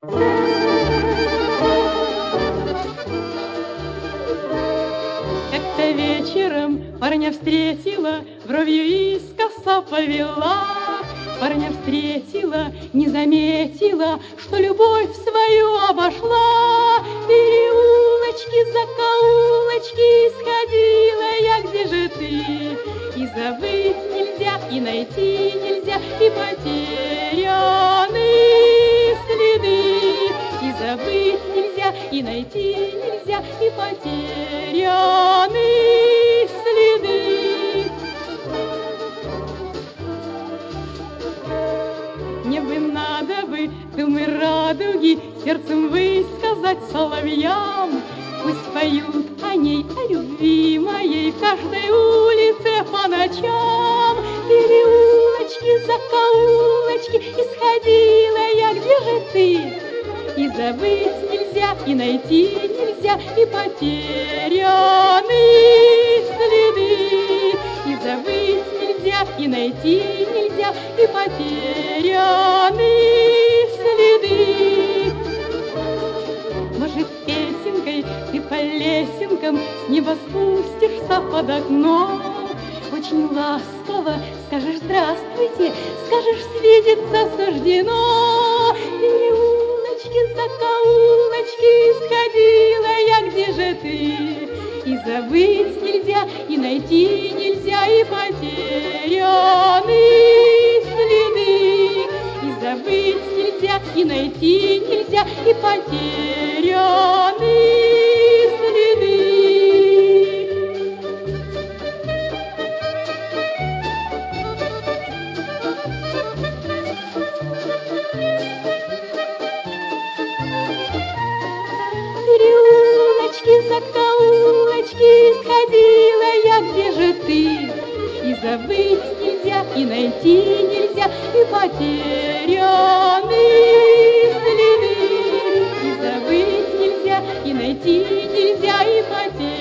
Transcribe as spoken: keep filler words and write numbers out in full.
Как-то вечером парня встретила, бровью искоса повела. Парня встретила, не заметила, что любовь свою обошла. Переулочки, закоулочки сходила я, где же ты? И забыть нельзя, и найти нельзя, и потеряны следы. И забыть нельзя, и найти нельзя, и потеряны следы. Мне бы надо бы, думы радуги, сердцем высказать соловьям. Пусть поют о ней, о любви моей в каждой улице по ночам. Переулочки, закоулочки, исходила я, где же ты? И забыть нельзя, и найти нельзя, и потеряны следы. И забыть нельзя, и найти нельзя, и потеряны следы. Может, песенкой ты по лесенкам с неба спустишься под окно? Очень ласково скажешь здравствуйте, скажешь свидеться суждено. Переулочки, закоулочки сходила я, где же ты? И забыть нельзя, и найти нельзя, и потеряны следы. И забыть нельзя, и найти нельзя, и потеряны следы. Переулочки, закоулочки сходила я, где же ты? И забыть нельзя, и найти нельзя, и потеряны следы. И забыть нельзя, и найти нельзя, и потеряны.